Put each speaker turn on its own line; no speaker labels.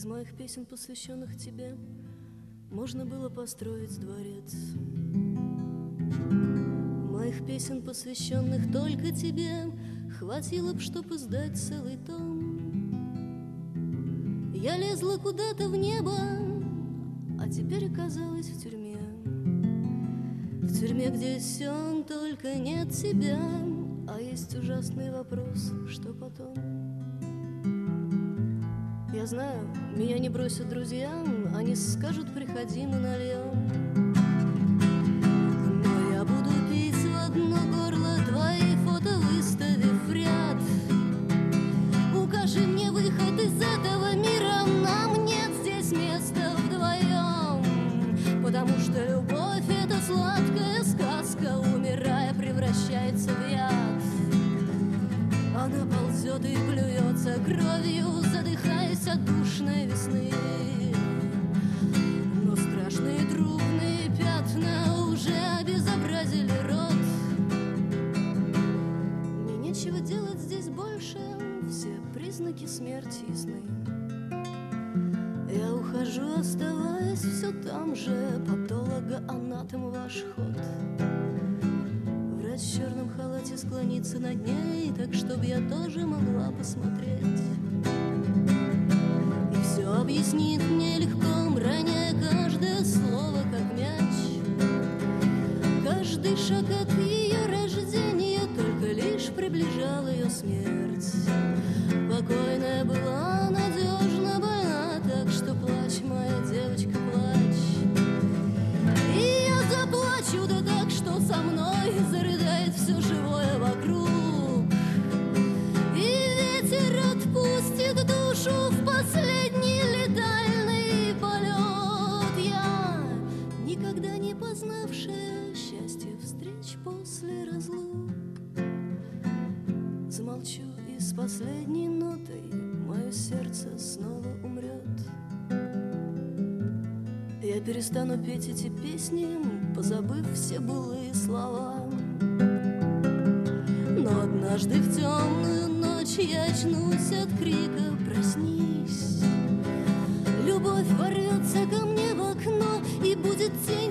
Из моих песен, посвященных тебе, можно было построить дворец. Моих песен, посвященных только тебе, хватило б, чтоб издать целый том. Я лезла куда-то в небо, а теперь оказалась в тюрьме. В тюрьме, где сён, только нет тебя, а есть ужасный вопрос, что потом? Я знаю, меня не бросят друзья, они скажут, приходи, мы нальем. Но я буду пить в одно горло, твои фото выставив в ряд. Укажи мне выход из этого мира, нам нет здесь места вдвоем. Потому что любовь — это сладкая сказка, умирая, превращается в яд. Она ползет и плюется кровью, задыхаясь от душной весны. Но страшные трупные пятна уже обезобразили рот. Мне нечего делать здесь больше, все признаки смерти ясны. Я ухожу, оставаясь все там же, патологоанатом ваш ход. Врач в черном халате склонится над ней, так чтоб я тоже могла посмотреть. И все объяснит мне легко, роняя каждое слово, как мяч. Каждый шаг от ее рождения только лишь приближал ее смерть. Покойная была, надежно больна, так что плачь, моя девочка, плачь. И я заплачу, да так, что со мной зарыдает все живое вокруг. И ветер отпустит душу в последний летальный полет. Я, никогда не познавшая счастье встреч после разлук, замолчу, и с последней нотой мое сердце снова умрет. Я перестану петь эти песни, позабыв все былые слова. Но однажды в темную ночь я очнусь от крика «Проснись!». Любовь ворвется ко мне в окно, и будет тень